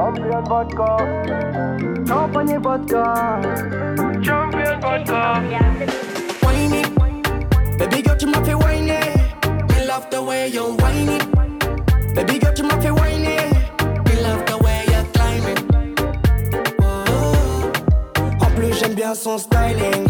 Champion vodka. Champagne et vodka. Champion vodka. Whine it. Baby girl, tu m'as fait whine it. Me love the way you whine it. Baby girl, tu m'as fait whine it. Me love the way you climb it. Oh. En plus, j'aime bien son styling.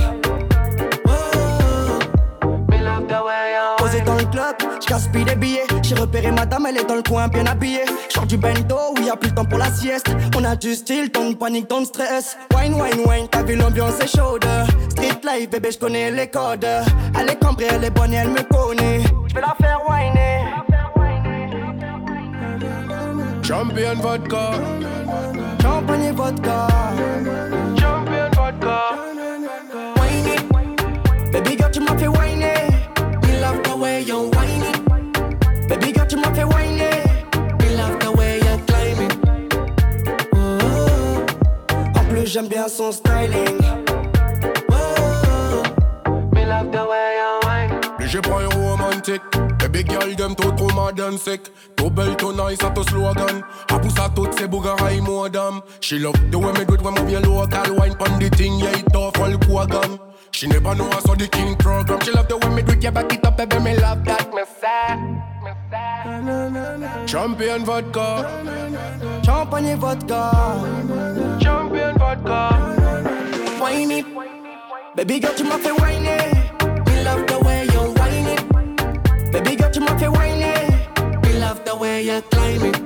Posé dans le club, j'gaspille des billets. J'ai repéré madame, elle est dans le coin bien habillée. Genre du bento où y'a plus le temps pour la sieste. On a du style, ton panique, ton stress. Wine, wine, wine, t'as vu l'ambiance est chaude. Street life, bébé, j'connais les codes. Elle est cambrée, elle est bonne et elle me connaît. J'vais la faire whiner. Champion vodka. Champagne et vodka. Champion vodka. Whine it. Baby girl, tu m'as fait whiner. Me love the way you whine it. Baby girl, tu m'as fait whiner. Me love the way you climb it. Oh. En plus, j'aime bien son styling. Oh. Me love the way you whine. Léger point romantique. Baby girl, them trop modern sick. Too belle, too nice, à to slogan. I pousse à toutes ces bougars high modem. She love the way me do it when move your local wine. Pon the thing, yeah, it off all Quagan. She never know I saw the king program. She love the way me do it, yeah, back it up, baby, me love that. Me sad. Champion vodka. Champagne et vodka. Champion vodka. Whine it. Baby girl, tu m'as fait whiner. Me love the way you whine it. Baby girl, tu m'as fait whiner. Me love the way you climb it.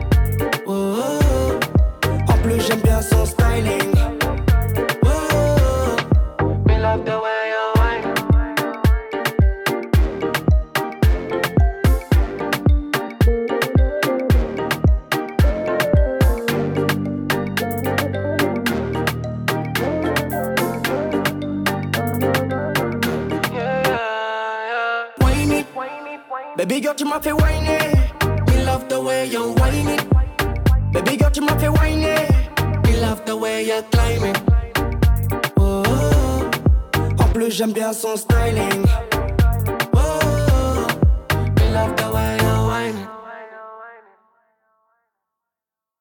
Oh. En plus, j'aime bien son styling. Oh. Me love the way you whine. Whine it. Baby girl, tu m'as fait whiner. Me love the way you whine it. Baby girl, tu m'as fait whiner. Me love the way you climb it. Oh. En plus, j'aime bien son styling.